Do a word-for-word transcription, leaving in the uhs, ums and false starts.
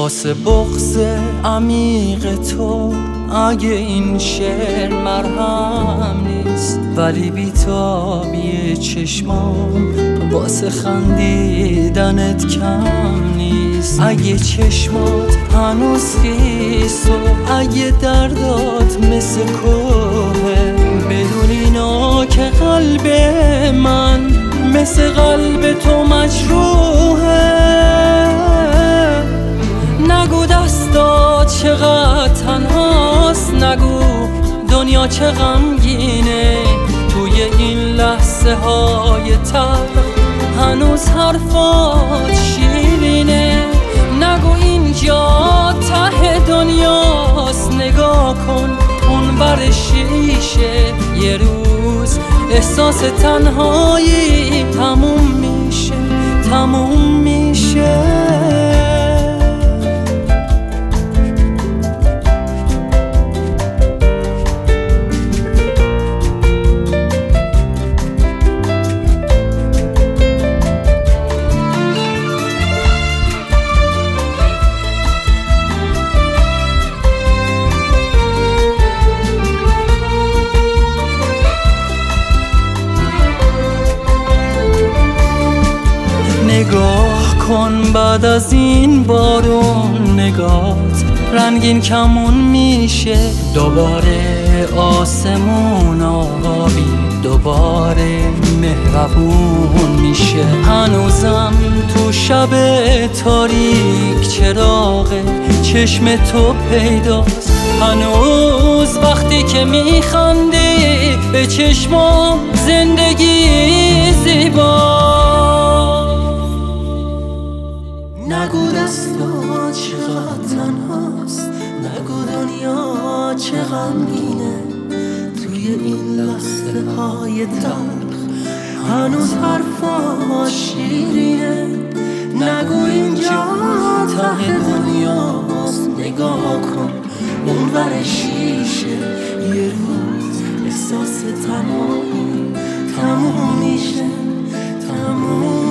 واسه بغض عمیق تو اگه این شعر مرهم نیست، ولی بیتابی چشمام واسه خندیدنت کم نیست. اگه چشمات هنوز خیس و اگه دردات مثل کوه، بدون اینا که قلب من مثل قلب تو مجروحه. نگو دستات چقدر تنهاست، نگو دنیا چه غمگینه. توی این لحظه های تلخ هنوز حرفات شیرینه. نگو اینجا ته دنیاست، نگاه کن اون بر شیشه. یه روز احساس تنهایی تموم میشه، تموم میشه. نگاه کن بعد از این بارون، نگات رنگین کمون میشه. دوباره آسمون آبی، دوباره مهربون میشه. هنوزم تو شب تاریک چراغ چشم تو پیداست. هنوز وقتی که میخندی به چشمام زندگی زیباست. نگو دستا چقدر تنهاست، نگو دنیا چه غمگینه. توی این لحظه های تلخ هنوز حرفاش شیرینه. نگو اینجا ته دنیاست، نگاه کن اون ور شیشه. یه روز احساس تنهایی تموم میشه، تموم